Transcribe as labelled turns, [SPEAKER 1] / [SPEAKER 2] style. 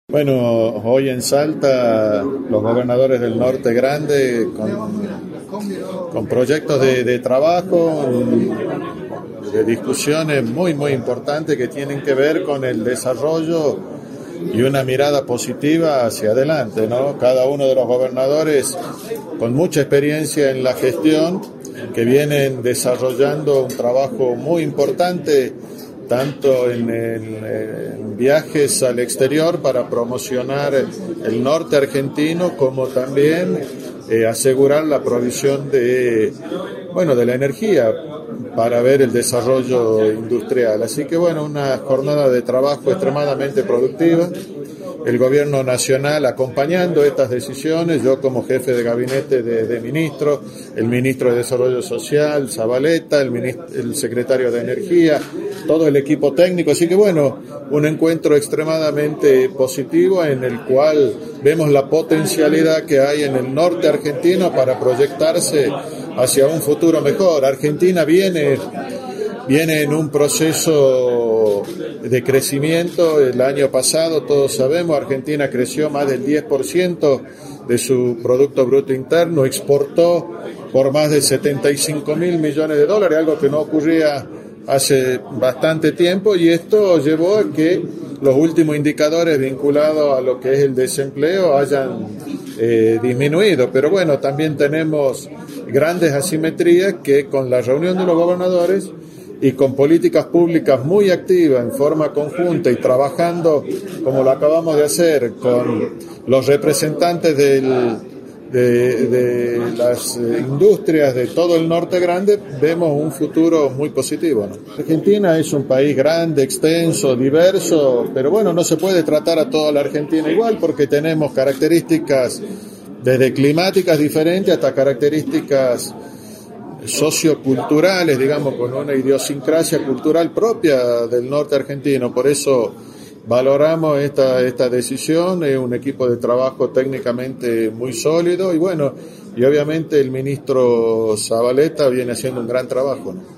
[SPEAKER 1] Bueno, hoy en Salta los gobernadores del Norte Grande con proyectos de trabajo, de discusiones muy importantes que tienen que ver con el desarrollo y una mirada positiva hacia adelante, ¿no? Cada uno de los gobernadores con mucha experiencia en la gestión, que vienen desarrollando un trabajo muy importante tanto en viajes al exterior para promocionar el norte argentino, como también asegurar la provisión de la energía para ver el desarrollo industrial. Así que una jornada de trabajo extremadamente productiva. El gobierno nacional acompañando estas decisiones, yo como jefe de gabinete de ministros, el ministro de Desarrollo Social, Zabaleta, el secretario de Energía, todo el equipo técnico. Así que un encuentro extremadamente positivo en el cual vemos la potencialidad que hay en el norte argentino para proyectarse hacia un futuro mejor. Argentina viene en un proceso de crecimiento. El año pasado, todos sabemos, Argentina creció más del 10% de su Producto Bruto Interno, exportó por más de 75.000 millones de dólares, algo que no ocurría hace bastante tiempo, y esto llevó a que los últimos indicadores vinculados a lo que es el desempleo hayan disminuido. Pero también tenemos grandes asimetrías que con la reunión de los gobernadores y con políticas públicas muy activas en forma conjunta y trabajando como lo acabamos de hacer con los representantes de las industrias de todo el norte grande, vemos un futuro muy positivo, ¿no? Argentina es un país grande, extenso, diverso, pero no se puede tratar a toda la Argentina igual, porque tenemos características desde climáticas diferentes hasta características socioculturales, digamos, con una idiosincrasia cultural propia del norte argentino. Por eso valoramos esta decisión. Es un equipo de trabajo técnicamente muy sólido y obviamente el ministro Zabaleta viene haciendo un gran trabajo, ¿no?